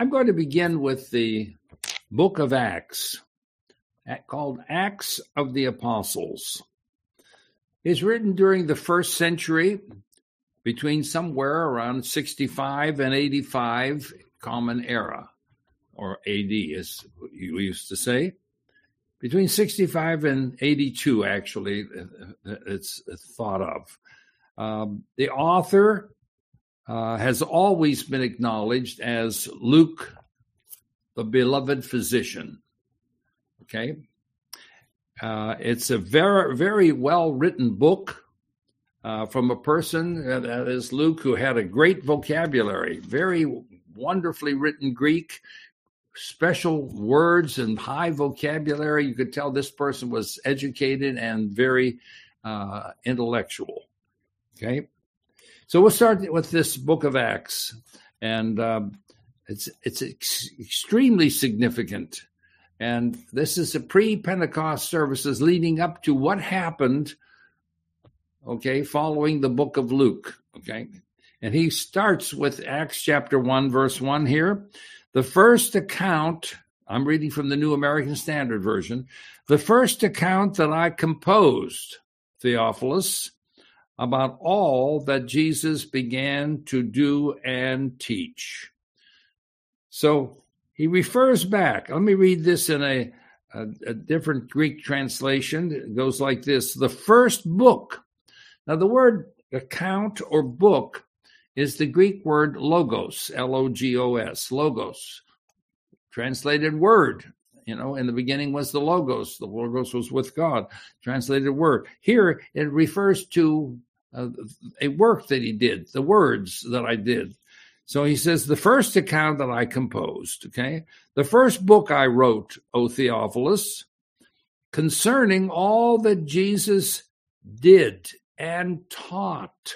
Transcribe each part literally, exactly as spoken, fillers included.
I'm going to begin with the book of Acts, called Acts of the Apostles. It's written during the first century, between somewhere around sixty-five and eighty-five Common Era, or A D, as we used to say. Between sixty-five and eighty-two, actually, it's thought of. Um, the author uh, has always been acknowledged as Luke, the beloved physician. Okay? Uh, it's a very, very well-written book uh, from a person, uh, that is Luke, who had a great vocabulary, very wonderfully written Greek, special words and high vocabulary. You could tell this person was educated and very uh, intellectual. Okay? So we'll start with this book of Acts, and um, it's, it's ex- extremely significant. And this is the pre-Pentecost services leading up to what happened, okay, following the book of Luke, okay? And he starts with Acts chapter one, verse one here. The first account, I'm reading from the New American Standard Version, the first account that I composed, Theophilus, about all that Jesus began to do and teach. So he refers back. Let me read this in a, a, a different Greek translation. It goes like this: the first book. Now, the word account or book is the Greek word logos, L O G O S, logos, translated word. You know, in the beginning was the logos. The logos was with God, translated word. Here, it refers to uh, a work that he did, the words that I did. So he says, the first account that I composed, okay, the first book I wrote, O Theophilus, concerning all that Jesus did and taught.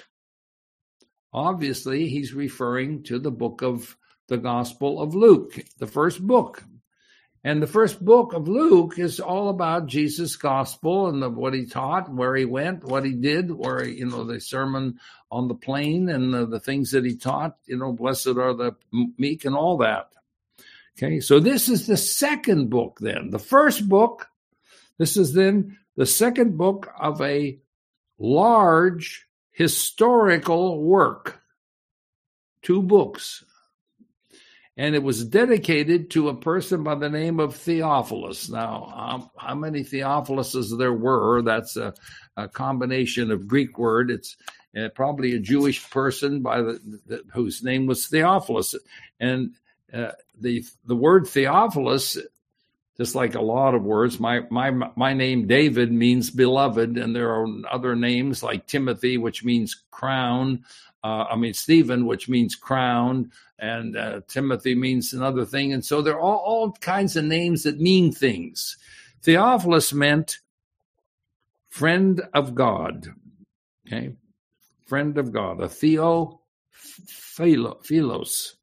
Obviously, he's referring to the book of the Gospel of Luke, the first book. And the first book of Luke is all about Jesus' gospel and the, what he taught, where he went, what he did, where, he, you know, the sermon on the plain and the, the things that he taught, you know, blessed are the meek and all that. Okay, so this is the second book then. The first book, this is then the second book of a large historical work. Two books. And it was dedicated to a person by the name of Theophilus. Now, um, how many Theophiluses there were, that's a, a combination of Greek word. It's uh, probably a Jewish person by the, the whose name was Theophilus. And uh, the the word Theophilus, just like a lot of words, my my my name David means beloved, and there are other names like Timothy, which means crown. Uh, I mean Stephen, which means crown. And uh, Timothy means another thing. And so there are all, all kinds of names that mean things. Theophilus meant friend of God. Okay? Friend of God. A theo philos.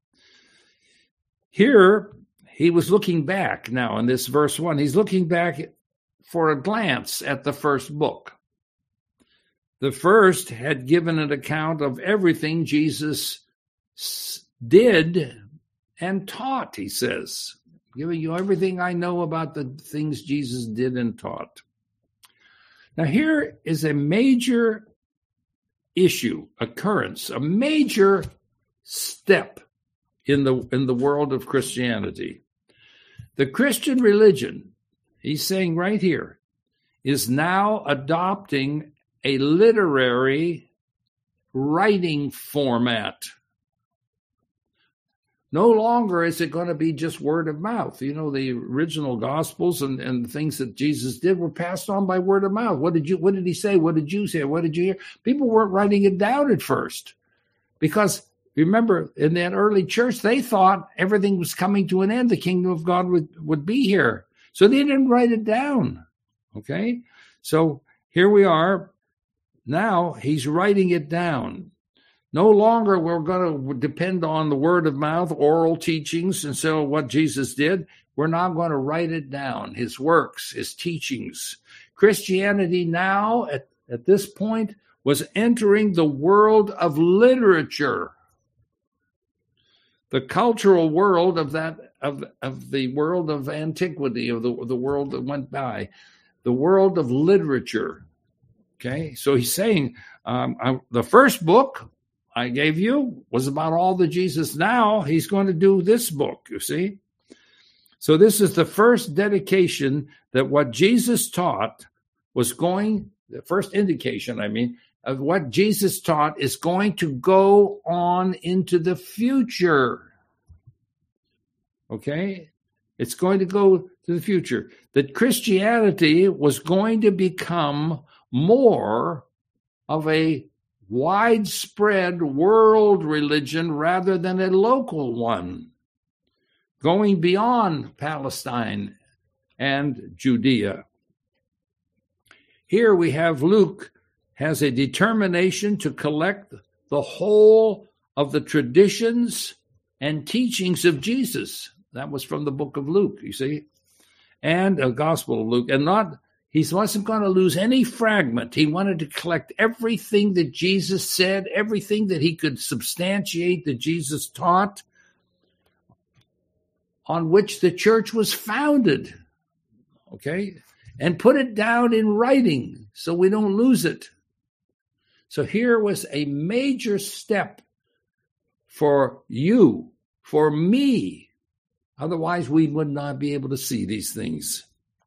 Here, he was looking back now in this verse one. He's looking back for a glance at the first book. The first had given an account of everything Jesus did and taught, he says, giving you everything I know about the things Jesus did and taught. Now, here is a major issue, occurrence, a major step in the in the world of Christianity. The Christian religion, he's saying right here, is now adopting a literary writing format. No longer is it going to be just word of mouth. You know, the original Gospels and, and the things that Jesus did were passed on by word of mouth. What did you? What did he say? What did you say? What did you hear? People weren't writing it down at first because, remember, in that early church, they thought everything was coming to an end. The kingdom of God would, would be here. So they didn't write it down. Okay? So here we are. Now he's writing it down. No longer we're going to depend on the word of mouth, oral teachings, and so what Jesus did. We're now going to write it down, his works, his teachings. Christianity now, at, at this point, was entering the world of literature. the cultural world of that of of the world of antiquity, of the the world that went by, the world of literature. Okay, so he's saying um, I, the first book I gave you was about all the Jesus. Now he's going to do this book. You see, so this is the first dedication that what Jesus taught was going. The first indication, I mean, of what Jesus taught is going to go on into the future. Okay? It's going to go to the future. That Christianity was going to become more of a widespread world religion rather than a local one, going beyond Palestine and Judea. Here we have Luke has a determination to collect the whole of the traditions and teachings of Jesus. That was from the book of Luke, you see, and a Gospel of Luke. And not, he wasn't going to lose any fragment. He wanted to collect everything that Jesus said, everything that he could substantiate that Jesus taught, on which the church was founded, okay? And put it down in writing so we don't lose it. So here was a major step for you, for me. Otherwise, we would not be able to see these things.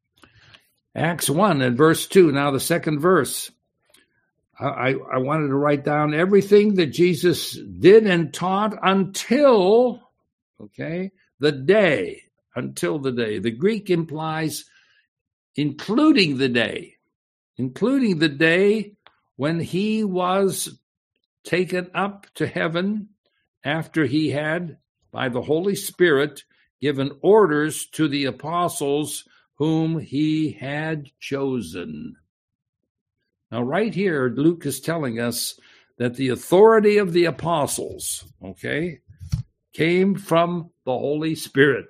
Acts one and verse two, now the second verse. I, I wanted to write down everything that Jesus did and taught until, okay, the day, until the day. The Greek implies including the day, including the day when he was taken up to heaven after he had, by the Holy Spirit, given orders to the apostles whom he had chosen. Now, right here, Luke is telling us that the authority of the apostles, okay, came from the Holy Spirit.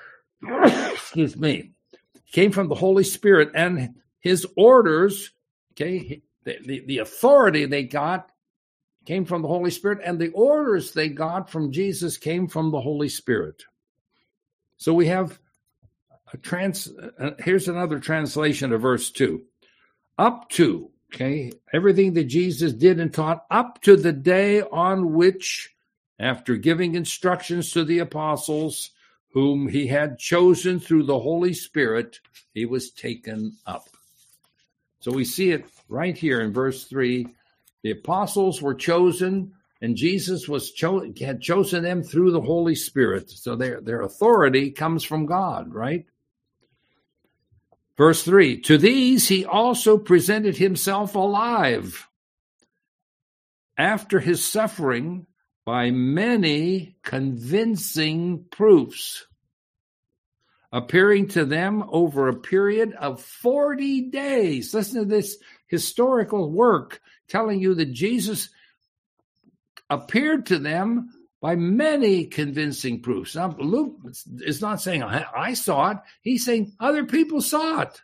Excuse me. Came from the Holy Spirit, and his orders, okay, the, the, the authority they got came from the Holy Spirit, and the orders they got from Jesus came from the Holy Spirit. So we have a trans, uh, here's another translation of verse two. Up to, okay, everything that Jesus did and taught up to the day on which, after giving instructions to the apostles, whom he had chosen through the Holy Spirit, he was taken up. So we see it right here in verse three. The apostles were chosen, and Jesus was cho- had chosen them through the Holy Spirit. So their, their authority comes from God, right? Verse three, to these he also presented himself alive after his suffering by many convincing proofs, appearing to them over a period of forty days. Listen to this historical work telling you that Jesus appeared to them by many convincing proofs. Now, Luke is not saying, I, I saw it. He's saying other people saw it.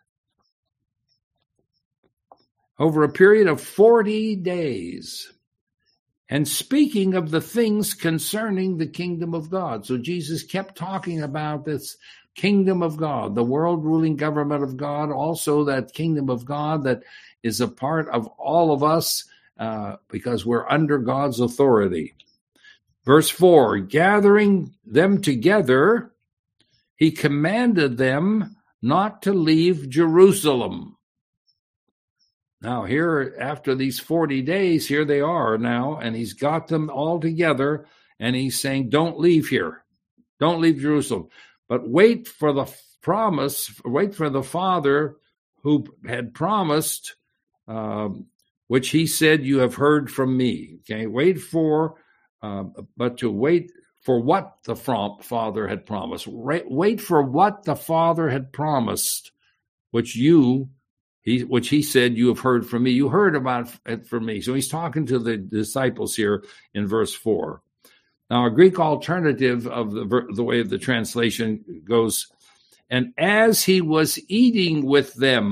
Over a period of forty days. And speaking of the things concerning the kingdom of God. So Jesus kept talking about this kingdom of God, the world ruling government of God, also that kingdom of God that is a part of all of us uh, because we're under God's authority. Verse four, gathering them together, he commanded them not to leave Jerusalem. Now here, after these forty days, here they are now, and he's got them all together, and he's saying, don't leave here. Don't leave Jerusalem, but wait for the promise, wait for the Father who had promised, um, which he said, you have heard from me. Okay, wait for, uh, but to wait for what the Father had promised. Wait for what the Father had promised, which you He, which he said, you have heard from me. You heard about it from me. So he's talking to the disciples here in verse four. Now, a Greek alternative of the, the way the translation goes, and as he was eating with them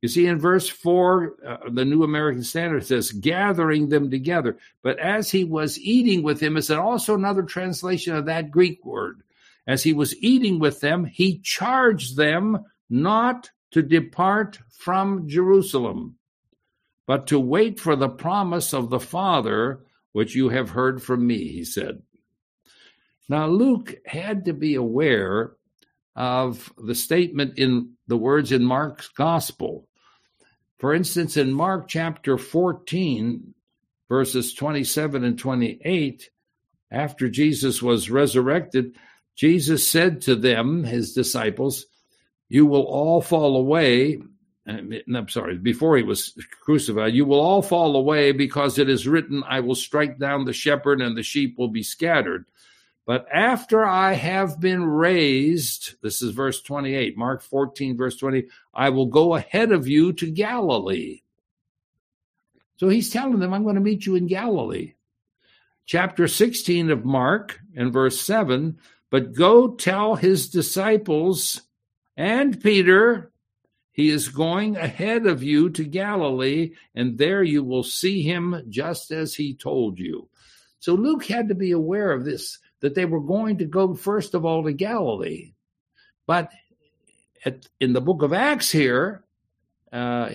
You see, in verse four, uh, the New American Standard says, gathering them together. But as he was eating with them, it's also another translation of that Greek word. As he was eating with them, he charged them not to depart from Jerusalem, but to wait for the promise of the Father, which you have heard from me, he said. Now, Luke had to be aware of the statement in the words in Mark's gospel. For instance, in Mark chapter fourteen, verses twenty-seven and twenty-eight, after Jesus was resurrected, Jesus said to them, his disciples, you will all fall away. I'm sorry, before he was crucified, you will all fall away because it is written, I will strike down the shepherd and the sheep will be scattered. But after I have been raised, this is verse twenty-eight, Mark fourteen, verse twenty, I will go ahead of you to Galilee. So he's telling them, I'm going to meet you in Galilee. Chapter sixteen of Mark and verse seven, but go tell his disciples and Peter, he is going ahead of you to Galilee, and there you will see him just as he told you. So Luke had to be aware of this, that they were going to go first of all to Galilee. But at, in the book of Acts here, uh,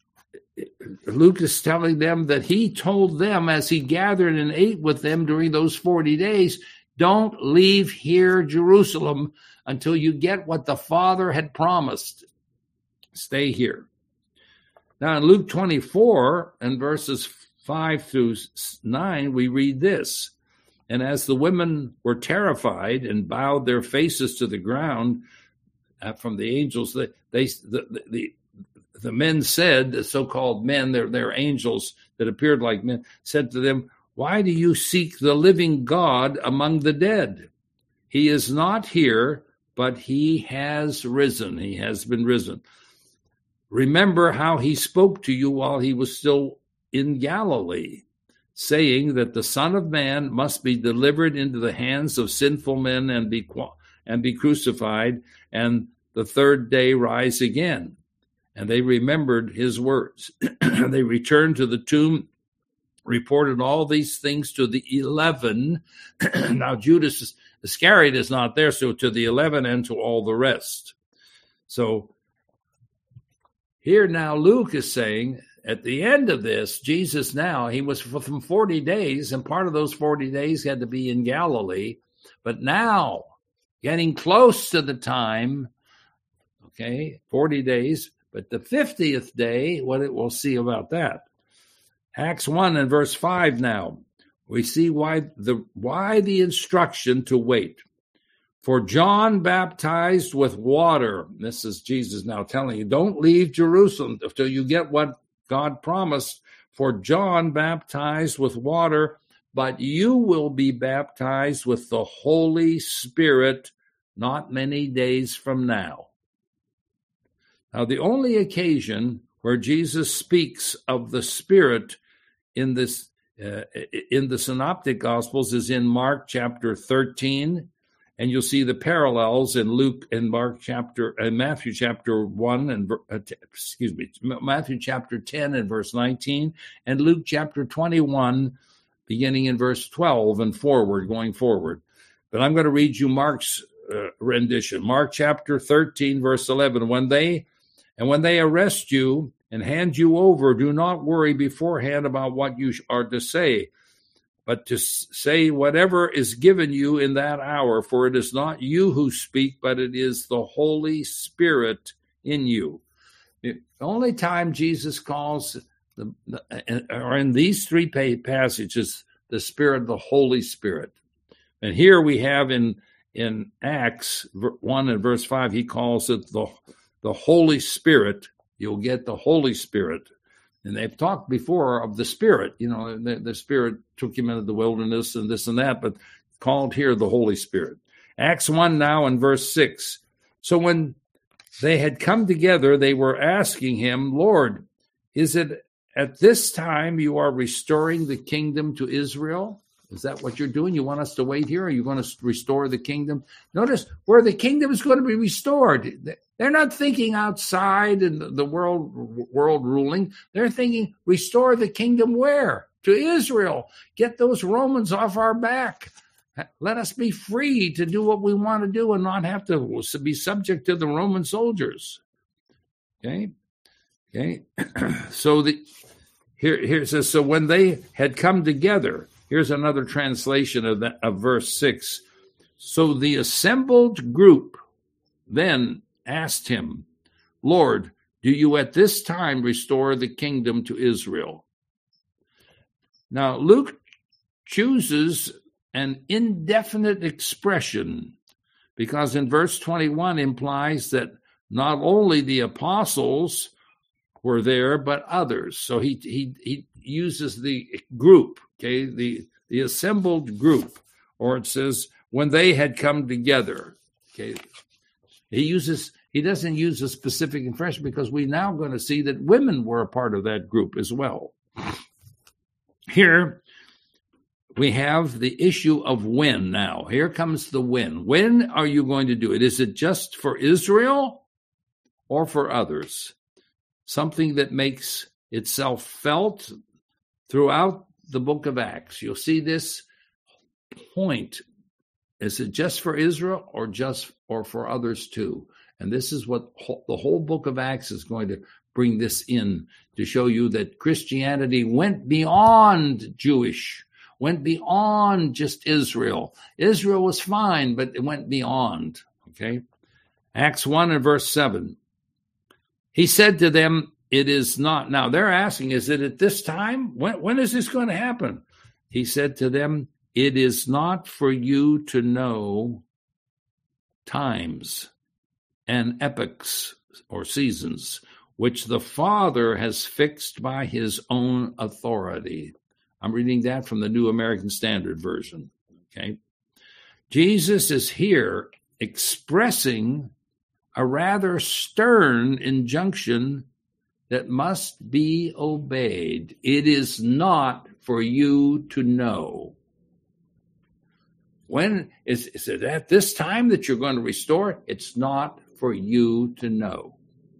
Luke is telling them that he told them as he gathered and ate with them during those forty days, don't leave here, Jerusalem, until you get what the Father had promised. Stay here. Now in Luke twenty-four and verses five through nine, we read this. And as the women were terrified and bowed their faces to the ground uh, from the angels, they, they the, the the men said, the so-called men, they're, they're angels that appeared like men, said to them, why do you seek the living God among the dead? He is not here, but he has risen. He has been risen. Remember how he spoke to you while he was still in Galilee, saying that the Son of Man must be delivered into the hands of sinful men and be and be crucified, and the third day rise again. And they remembered his words. They returned to the tomb, reported all these things to the eleven. Now Judas Iscariot is not there, so to the eleven and to all the rest. So here now Luke is saying, at the end of this, Jesus now, he was from forty days, and part of those forty days had to be in Galilee. But now, getting close to the time, okay, forty days, but the fiftieth day, what it, we'll see about that. Acts one and verse five now, we see why the why the instruction to wait. For John baptized with water. This is Jesus now telling you, don't leave Jerusalem until you get what God promised. For John baptized with water, but you will be baptized with the Holy Spirit not many days from now. Now, the only occasion where Jesus speaks of the Spirit in this uh, in the Synoptic Gospels is in Mark chapter thirteen, and you'll see the parallels in Luke and Mark chapter and Matthew chapter one and uh, excuse me Matthew chapter ten and verse nineteen, and Luke chapter twenty-one, beginning in verse twelve and forward, going forward. But I'm going to read you Mark's uh, rendition. Mark chapter thirteen, verse eleven. When they And when they arrest you and hand you over, do not worry beforehand about what you are to say, but to say whatever is given you in that hour, for it is not you who speak, but it is the Holy Spirit in you. The only time Jesus calls, the, or in these three passages, the Spirit, the Holy Spirit. And here we have in, in Acts one and verse five, he calls it the The Holy Spirit. You'll get the Holy Spirit. And they've talked before of the Spirit. You know, the, the Spirit took him into the wilderness and this and that, but called here the Holy Spirit. Acts one now in verse six. So when they had come together, they were asking him, Lord, is it at this time you are restoring the kingdom to Israel? Is that what you're doing? You want us to wait here? Are you going to restore the kingdom? Notice where the kingdom is going to be restored. They're not thinking outside in the world, world ruling. They're thinking, restore the kingdom where? To Israel. Get those Romans off our back. Let us be free to do what we want to do and not have to be subject to the Roman soldiers. Okay? Okay? So the here, here it says, so when they had come together, here's another translation of, that, of verse six. So the assembled group then asked him, Lord, do you at this time restore the kingdom to Israel? Now, Luke chooses an indefinite expression because in verse twenty-one implies that not only the apostles were there, but others. So he he he uses the group, okay, the, the assembled group, or it says when they had come together. Okay. He uses he doesn't use a specific expression because we're now going to see that women were a part of that group as well. Here we have the issue of when now. Here comes the when. When are you going to do it? Is it just for Israel or for others? Something that makes itself felt throughout the book of Acts. You'll see this point. Is it just for Israel or just or for others too? And this is what ho- the whole book of Acts is going to bring this in to show you that Christianity went beyond Jewish, went beyond just Israel. Israel was fine, but it went beyond. Okay. Acts one and verse seven. He said to them, it is not. Now they're asking, is it at this time? When, when is this going to happen? He said to them, it is not for you to know times and epochs or seasons, which the Father has fixed by his own authority. I'm reading that from the New American Standard Version. Okay. Jesus is here expressing a rather stern injunction that must be obeyed. It is not for you to know. When is, is it at this time that you're going to restore? It's not for you to know.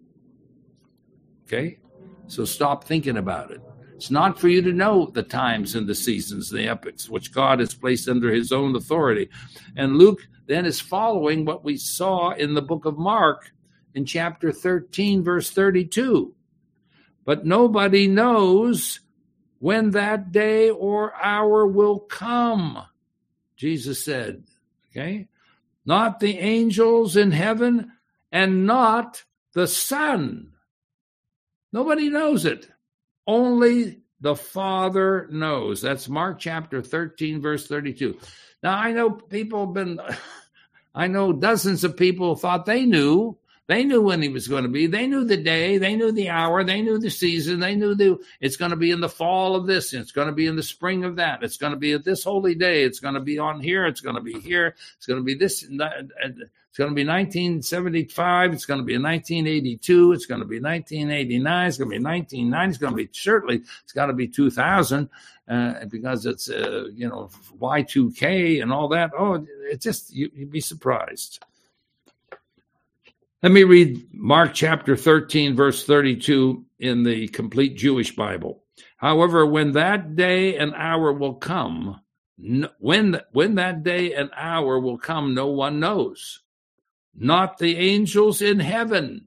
Okay? So stop thinking about it. It's not for you to know the times and the seasons, the epochs, which God has placed under his own authority. And Luke then is following what we saw in the book of Mark in chapter thirteen, verse thirty-two. But nobody knows when that day or hour will come, Jesus said. Okay? Not the angels in heaven and not the Son. Nobody knows it. Only the Father knows. That's Mark chapter thirteen, verse thirty-two. Now, I know people have been, I know dozens of people thought they knew. They knew when he was going to be. They knew the day. They knew the hour. They knew the season. They knew the, it's going to be in the fall of this. And it's going to be in the spring of that. It's going to be at this holy day. It's going to be on here. It's going to be here. It's going to be this. It's going to be nineteen seventy-five. It's going to be nineteen eighty-two. It's going to be nineteen eighty-nine. It's going to be nineteen ninety. It's going to be certainly, it's got to be two thousand uh, because it's, uh, you know, Y two K and all that. Oh, it's just, you, you'd be surprised. Let me read Mark chapter thirteen, verse thirty-two in the Complete Jewish Bible. However, when that day and hour will come, no, when, when that day and hour will come, no one knows. Not the angels in heaven,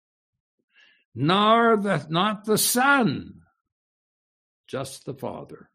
nor the, not the Son, just the Father.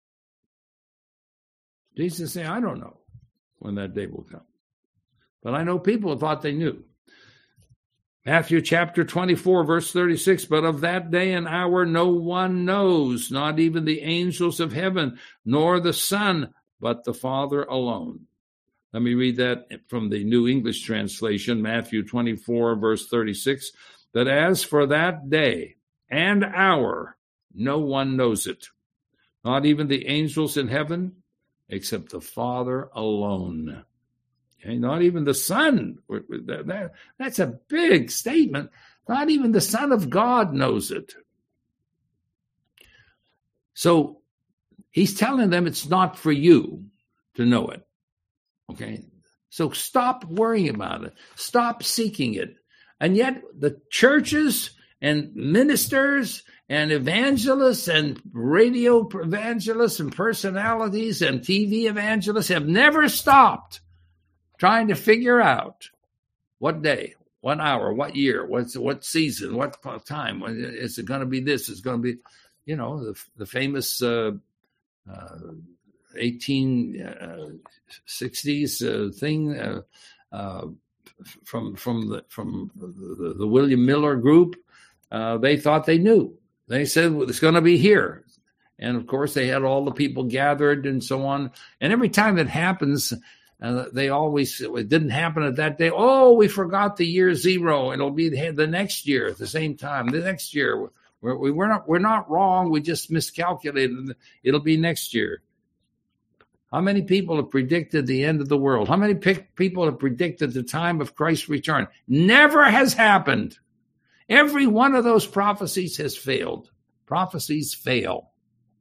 Jesus said, I don't know when that day will come. But I know people thought they knew. Matthew chapter twenty-four, verse thirty-six, but of that day and hour no one knows, not even the angels of heaven, nor the Son, but the Father alone. Let me read that from the New English translation, Matthew twenty-four, verse thirty-six. But as for that day and hour, no one knows it, not even the angels in heaven, except the Father alone. Okay, not even the Son. That, that, that's a big statement. Not even the Son of God knows it. So he's telling them it's not for you. to know it. Okay? So stop worrying about it. Stop seeking it. And yet the churches and ministers and evangelists and radio evangelists and personalities and T V evangelists have never stopped trying to figure out what day, what hour, what year, what's what season, what time. Is it going to be this? Is it going to be, you know, the, the famous uh, uh, eighteen sixties uh, thing uh, uh, from from the from the, the William Miller group. Uh, they thought they knew. They said, well, it's going to be here. And, of course, they had all the people gathered and so on. And every time it happens, uh, they always, it didn't happen at that day. Oh, we forgot the year zero. It'll be the next year at the same time. The next year. We're, we, we're not, we're not wrong. We just miscalculated. It'll be next year. How many people have predicted the end of the world? How many pe- people have predicted the time of Christ's return? Never has happened. Every one of those prophecies has failed. Prophecies fail.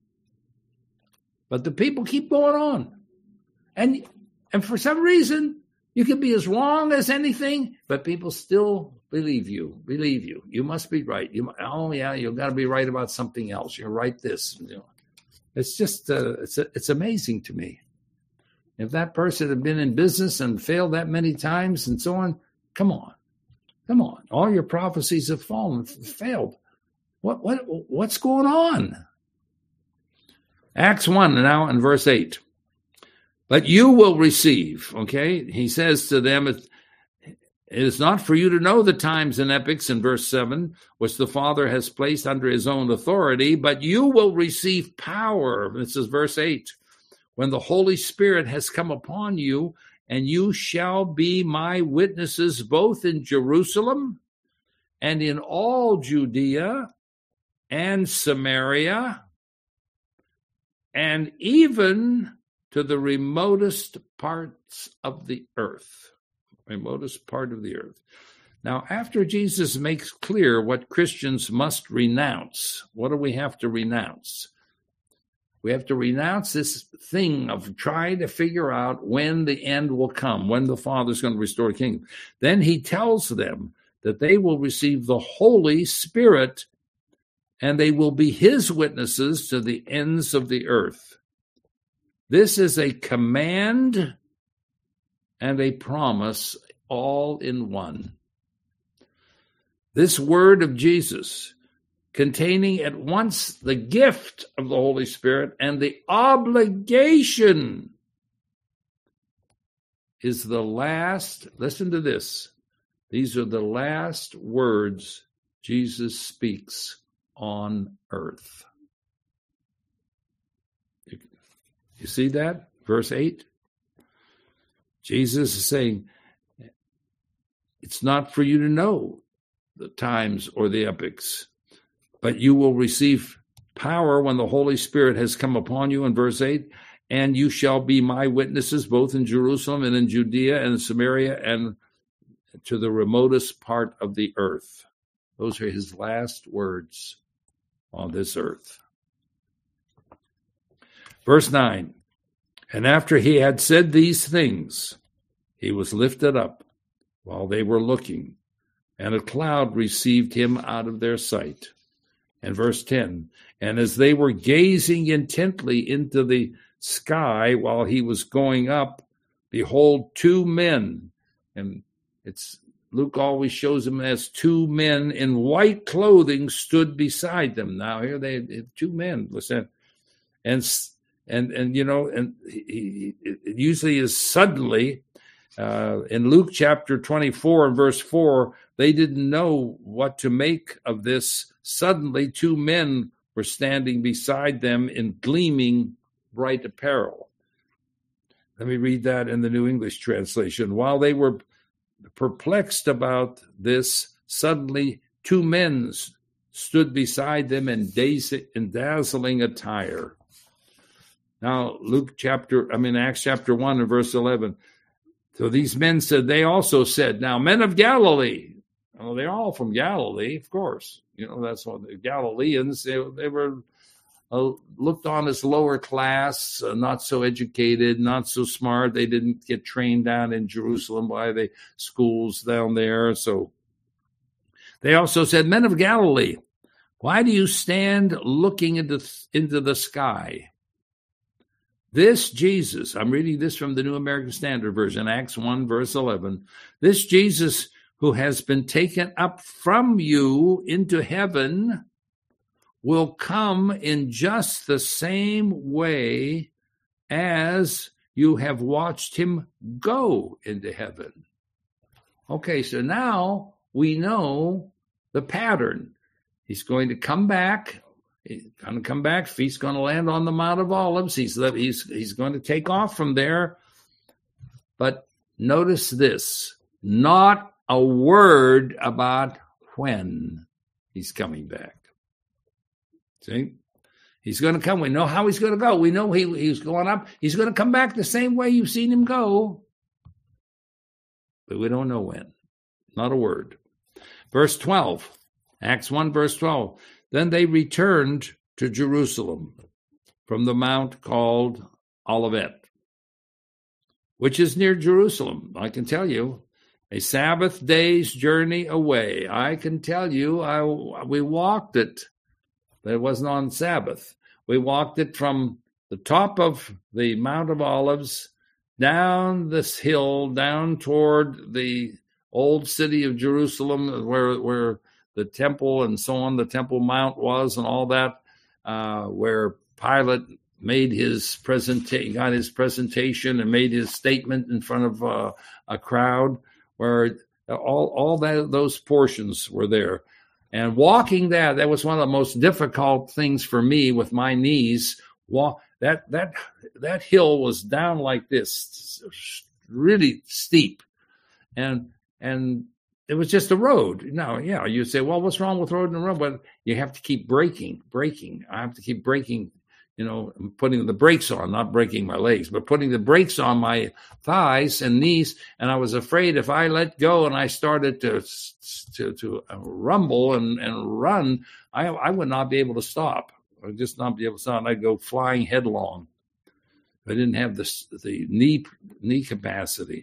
But the people keep going on. And, and for some reason, you can be as wrong as anything, but people still believe you, believe you. You must be right. You, oh, yeah, you've got to be right about something else. You're right this. You know. It's just, uh, it's, it's amazing to me. If that person had been in business and failed that many times and so on, come on. Come on, all your prophecies have fallen, failed. What what what's going on? Acts one now in verse eight. But you will receive, okay? He says to them, it, it is not for you to know the times and epochs in verse seven, which the Father has placed under his own authority, but you will receive power. This is verse eight. When the Holy Spirit has come upon you, and you shall be my witnesses both in Jerusalem and in all Judea and Samaria and even to the remotest parts of the earth. Remotest part of the earth. Now, after Jesus makes clear what Christians must renounce, what do we have to renounce? We have to renounce this thing of trying to figure out when the end will come, when the Father's going to restore the kingdom. Then he tells them that they will receive the Holy Spirit and they will be his witnesses to the ends of the earth. This is a command and a promise all in one. This word of Jesus, containing at once the gift of the Holy Spirit and the obligation, is the last, listen to this, these are the last words Jesus speaks on earth. You, you see that? Verse eight? Jesus is saying, it's not for you to know the times or the epochs, but you will receive power when the Holy Spirit has come upon you in verse eight, and you shall be my witnesses both in Jerusalem and in Judea and Samaria and to the remotest part of the earth. Those are his last words on this earth. Verse nine, and after he had said these things, he was lifted up while they were looking, and a cloud received him out of their sight. And verse ten, and as they were gazing intently into the sky while he was going up, behold, two men, and it's Luke always shows them as two men in white clothing stood beside them. Now here they two men, listen, and and and you know, and he, he, it usually is suddenly. Uh, in Luke chapter twenty-four and verse four, they didn't know what to make of this. Suddenly, two men were standing beside them in gleaming bright apparel. Let me read that in the New English translation. While they were perplexed about this, suddenly two men stood beside them in, daz- in dazzling attire. Now, Luke chapter, I mean, Acts chapter one and verse eleven. So these men said, they also said, now, men of Galilee. Well, they're all from Galilee, of course. You know, that's what the Galileans, they, they were uh, looked on as lower class, uh, not so educated, not so smart. They didn't get trained down in Jerusalem by the schools down there. So they also said, men of Galilee, why do you stand looking into, into the sky? This Jesus, I'm reading this from the New American Standard Version, Acts one, verse eleven. This Jesus who has been taken up from you into heaven will come in just the same way as you have watched him go into heaven. Okay, so now we know the pattern. He's going to come back. He's going to come back. He's going to land on the Mount of Olives. He's, he's, he's going to take off from there. But notice this, not a word about when he's coming back. See? He's going to come. We know how he's going to go. We know he, he's going up. He's going to come back the same way you've seen him go. But we don't know when. Not a word. Verse twelve, Acts one, verse twelve. Then they returned to Jerusalem from the mount called Olivet, which is near Jerusalem. I can tell you, a Sabbath day's journey away. I can tell you, I, we walked it, but it wasn't on Sabbath. We walked it from the top of the Mount of Olives down this hill, down toward the old city of Jerusalem, where where the temple and so on, the Temple Mount was, and all that, uh, where Pilate made his presentation, got his presentation, and made his statement in front of uh, a crowd, where all all that those portions were there. And walking that, that was one of the most difficult things for me with my knees. Walk that that that hill was down like this, really steep, and and it was just a road. Now, yeah, you say, well, what's wrong with road and road? But you have to keep braking, braking. I have to keep braking, you know, putting the brakes on, not breaking my legs, but putting the brakes on my thighs and knees. And I was afraid if I let go and I started to to, to rumble and, and run, I, I would not be able to stop. I would just not be able to stop. I'd go flying headlong. I didn't have the, the knee, knee capacity.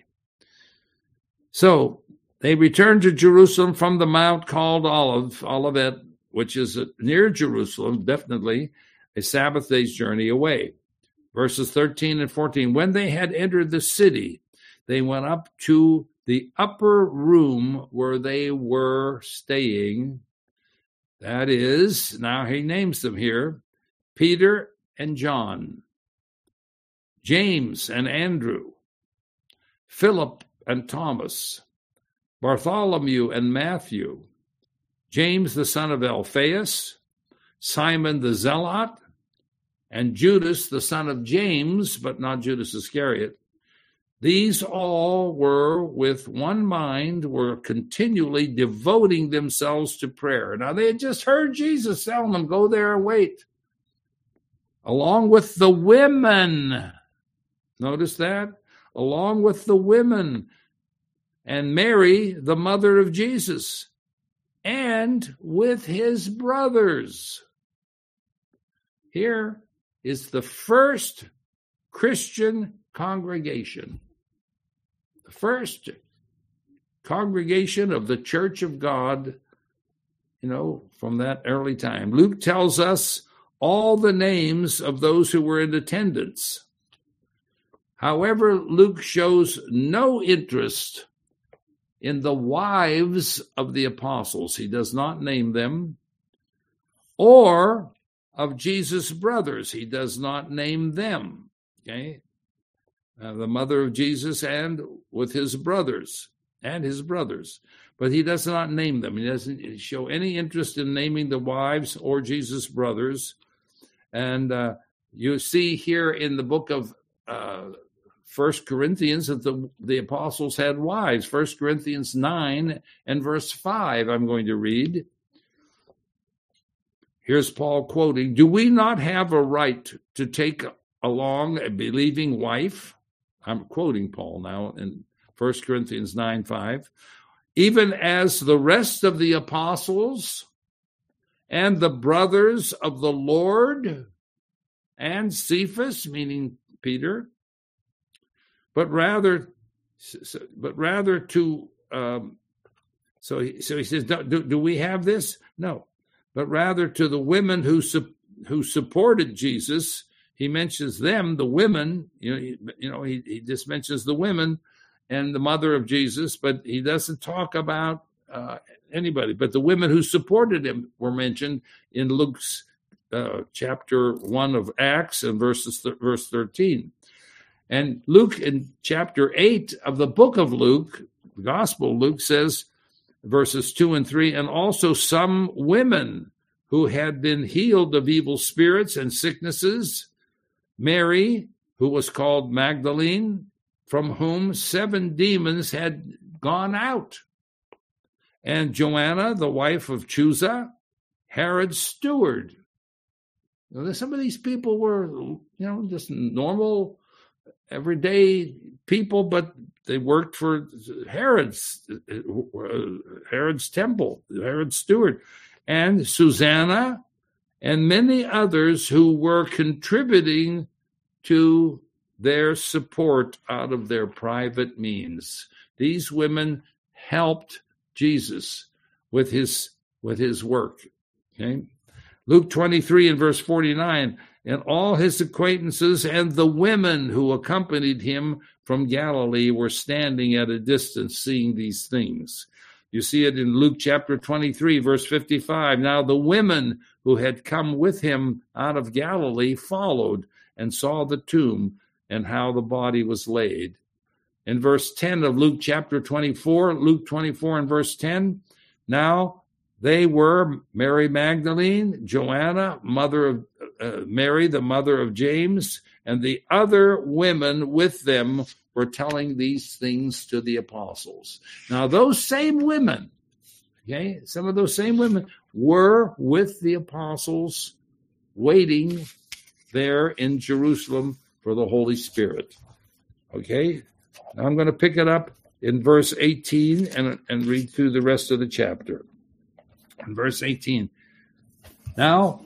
So they returned to Jerusalem from the mount called Olive, Olivet, which is near Jerusalem, definitely a Sabbath day's journey away. Verses thirteen and fourteen, when they had entered the city, they went up to the upper room where they were staying. That is, now he names them here, Peter and John, James and Andrew, Philip and Thomas, Bartholomew and Matthew, James the son of Alphaeus, Simon the Zealot, and Judas the son of James, but not Judas Iscariot. These all were with one mind, were continually devoting themselves to prayer. Now they had just heard Jesus telling them, go there and wait. Along with the women. Notice that? Along with the women. And Mary, the mother of Jesus, and with his brothers. Here is the first Christian congregation, the first congregation of the Church of God, you know, from that early time. Luke tells us all the names of those who were in attendance. However, Luke shows no interest in the wives of the apostles. He does not name them, or of Jesus' brothers. He does not name them. Okay, uh, the mother of Jesus and with his brothers and his brothers, but he does not name them. He doesn't show any interest in naming the wives or Jesus' brothers. And uh, you see here in the book of uh, First Corinthians that the, the apostles had wives. First Corinthians nine and verse five, I'm going to read. Here's Paul quoting, do we not have a right to take along a believing wife? I'm quoting Paul now in First Corinthians nine five. Even as the rest of the apostles and the brothers of the Lord and Cephas, meaning Peter, but rather, but rather to, um, so, he, so he says, do, do we have this? No, but rather to the women who, who supported Jesus. He mentions them, the women, you know, he, you know, he, he just mentions the women and the mother of Jesus, but he doesn't talk about uh, anybody. But the women who supported him were mentioned in Luke's uh, chapter one of Acts and verses th- verse thirteen. And Luke in chapter eight of the book of Luke, the Gospel of Luke says, verses two and three, and also some women who had been healed of evil spirits and sicknesses, Mary, who was called Magdalene, from whom seven demons had gone out, and Joanna, the wife of Chuza, Herod's steward. You know, some of these people were, you know, just normal, everyday people, but they worked for Herod's, Herod's temple, Herod's steward, and Susanna, and many others who were contributing to their support out of their private means. These women helped Jesus with his with his work. Okay, Luke twenty-three and verse forty-nine, and all his acquaintances and the women who accompanied him from Galilee were standing at a distance seeing these things. You see it in Luke chapter twenty-three, verse fifty-five. Now the women who had come with him out of Galilee followed and saw the tomb and how the body was laid. In verse ten of Luke chapter twenty-four, Luke twenty-four and verse ten, now they were Mary Magdalene, Joanna, mother of uh, Mary, the mother of James, and the other women with them were telling these things to the apostles. Now, those same women, okay, some of those same women were with the apostles waiting there in Jerusalem for the Holy Spirit. Okay, now I'm going to pick it up in verse eighteen and, and read through the rest of the chapter. In verse eighteen, now,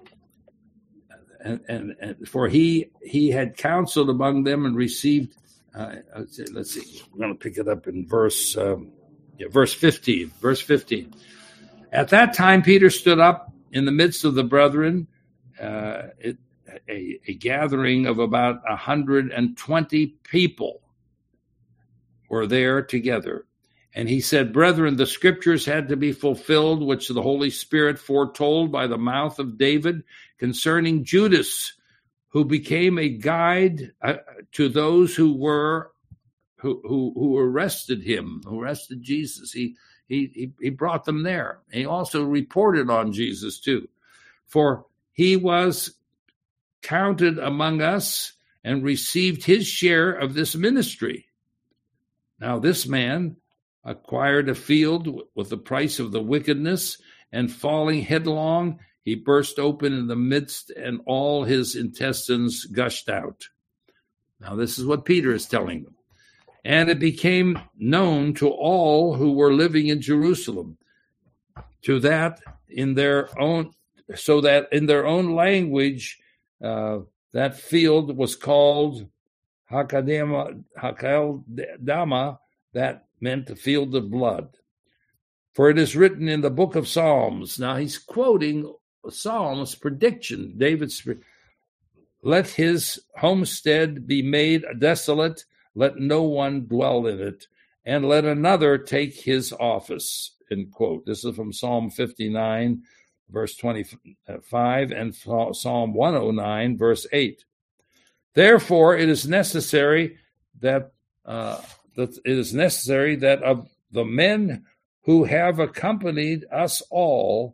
and, and, and for he he had counseled among them and received. Uh, let's see, I'm going to pick it up in verse um, yeah, verse fifteen. Verse fifteen. At that time, Peter stood up in the midst of the brethren, uh, it, a, a gathering of about a hundred and twenty people were there together. And he said, brethren, the scriptures had to be fulfilled, which the Holy Spirit foretold by the mouth of David concerning Judas, who became a guide uh, to those who were who, who who arrested him, who arrested Jesus. He he he brought them there. He also reported on Jesus too, for he was counted among us and received his share of this ministry. Now this man acquired a field with the price of the wickedness, and falling headlong, he burst open in the midst, and all his intestines gushed out. Now, this is what Peter is telling them. And it became known to all who were living in Jerusalem, to that in their own, so that in their own language, uh, that field was called Hakadama, Hakeldama, that meant the field of blood. For it is written in the book of Psalms. Now he's quoting Psalms prediction. David's, let his homestead be made desolate, let no one dwell in it, and let another take his office, end quote. This is from Psalm fifty-nine, verse twenty-five, and Psalm one oh nine, verse eight. Therefore, it is necessary that uh, that it is necessary that of the men who have accompanied us all,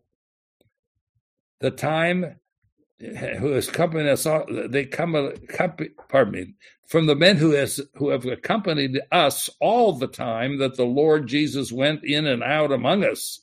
the time who has accompanied us all, they come, pardon me, from the men who has who have accompanied us all the time that the Lord Jesus went in and out among us,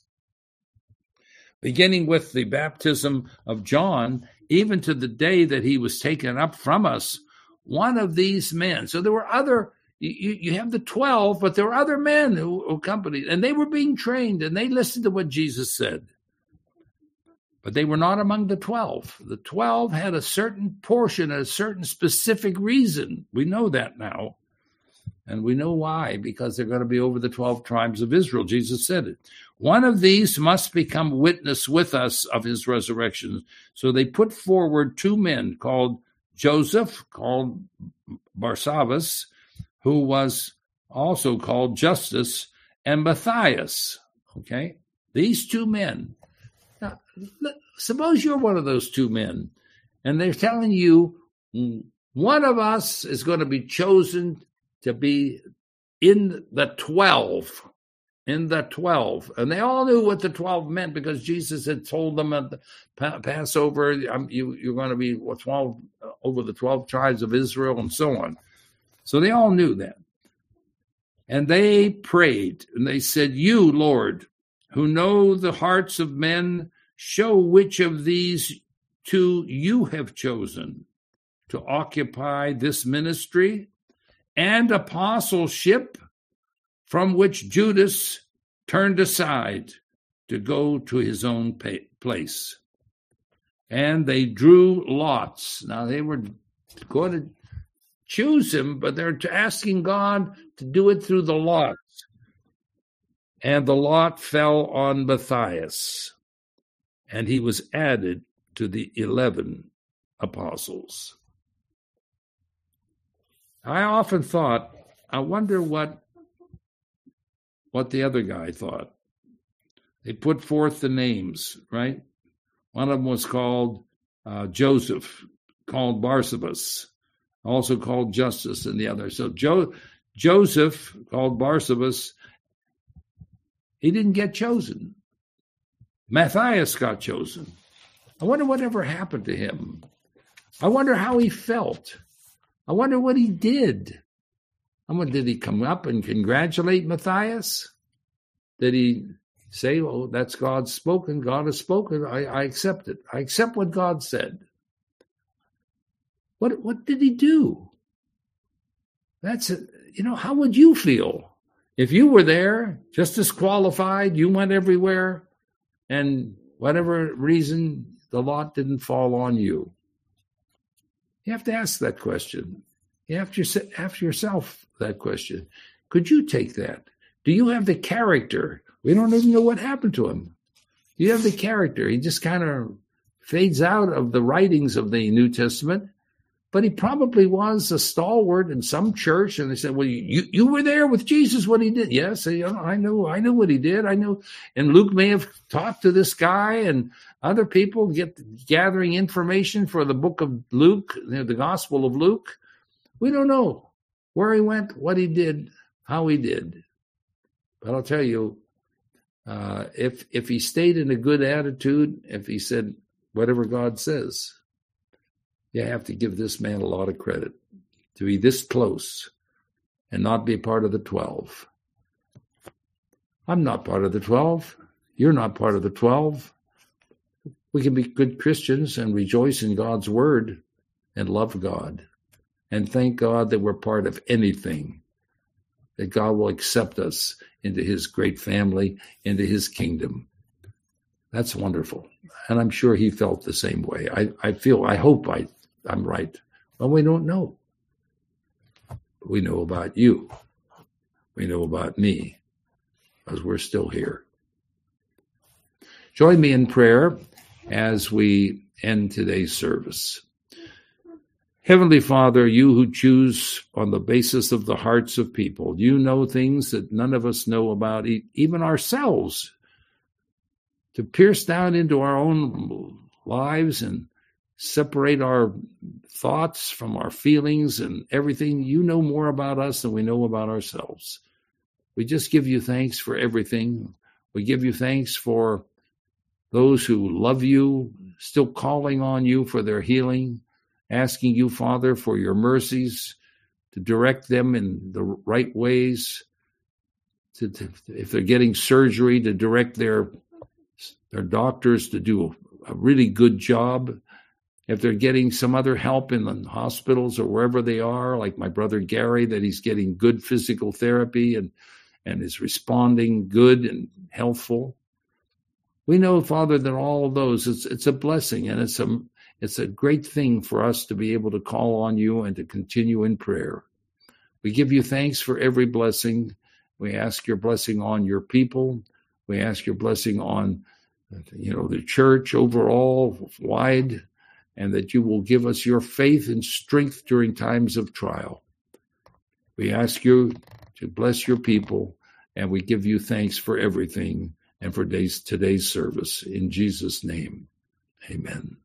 beginning with the baptism of John, even to the day that he was taken up from us, one of these men. So there were other. You, you have the twelve, but there were other men who accompanied, and they were being trained, and they listened to what Jesus said. But they were not among the twelve. The twelve had a certain portion, a certain specific reason. We know that now. And we know why, because they're going to be over the twelve tribes of Israel. Jesus said it. One of these must become witness with us of his resurrection. So they put forward two men called Joseph, called Barsabbas, who was also called Justus, and Matthias. Okay? These two men. Now, suppose you're one of those two men, and they're telling you one of us is going to be chosen to be in the twelve, in the twelve. And they all knew what the twelve meant because Jesus had told them at the Passover, um, you, you're going to be twelve over the twelve tribes of Israel and so on. So they all knew that. And they prayed and they said, you, Lord, who know the hearts of men, show which of these two you have chosen to occupy this ministry and apostleship from which Judas turned aside to go to his own pay- place. And they drew lots. Now, they were going to choose him, but they're asking God to do it through the lots. And the lot fell on Matthias, and he was added to the eleven apostles. I often thought, I wonder what, what the other guy thought. They put forth the names, right? One of them was called uh, Joseph, called Barsabbas, also called Justus, and the other. So jo- Joseph, called Barsabbas, he didn't get chosen. Matthias got chosen. I wonder whatever happened to him. I wonder how he felt. I wonder what he did. I wonder, did he come up and congratulate Matthias? Did he say, oh, that's God's spoken. God has spoken. I, I accept it. I accept what God said. What, what did he do? That's, a, you know, how would you feel if you were there, just disqualified, you went everywhere, and whatever reason, the lot didn't fall on you? You have to ask that question. You have to ask yourself that question. Could you take that? Do you have the character? We don't even know what happened to him. Do you have the character? He just kind of fades out of the writings of the New Testament, but he probably was a stalwart in some church. And they said, well, you, you were there with Jesus when he did. Yes, you know, I knew, I knew what he did. I knew. And Luke may have talked to this guy and other people get gathering information for the book of Luke, the Gospel of Luke. We don't know where he went, what he did, how he did. But I'll tell you, uh, if if he stayed in a good attitude, if he said whatever God says, you have to give this man a lot of credit to be this close and not be part of the twelve. I'm not part of the twelve. You're not part of the twelve. We can be good Christians and rejoice in God's word and love God and thank God that we're part of anything, that God will accept us into his great family, into his kingdom. That's wonderful. And I'm sure he felt the same way. I, I feel, I hope I, I'm right. Well, we don't know. We know about you. We know about me, because we're still here. Join me in prayer as we end today's service. Heavenly Father, you who choose on the basis of the hearts of people, you know things that none of us know about, even ourselves, to pierce down into our own lives and separate our thoughts from our feelings and everything. You know more about us than we know about ourselves. We just give you thanks for everything. We give you thanks for those who love you, still calling on you for their healing, asking you, Father, for your mercies to direct them in the right ways, to, to if they're getting surgery, to direct their, their doctors to do a, a really good job. If they're getting some other help in the hospitals or wherever they are, like my brother Gary, that he's getting good physical therapy and, and is responding good and healthful. We know, Father, that all of those, it's, it's a blessing, and it's a, it's a great thing for us to be able to call on you and to continue in prayer. We give you thanks for every blessing. We ask your blessing on your people. We ask your blessing on, you know, the church overall, wide, and that you will give us your faith and strength during times of trial. We ask you to bless your people, and we give you thanks for everything and for days, today's service. In Jesus' name, amen.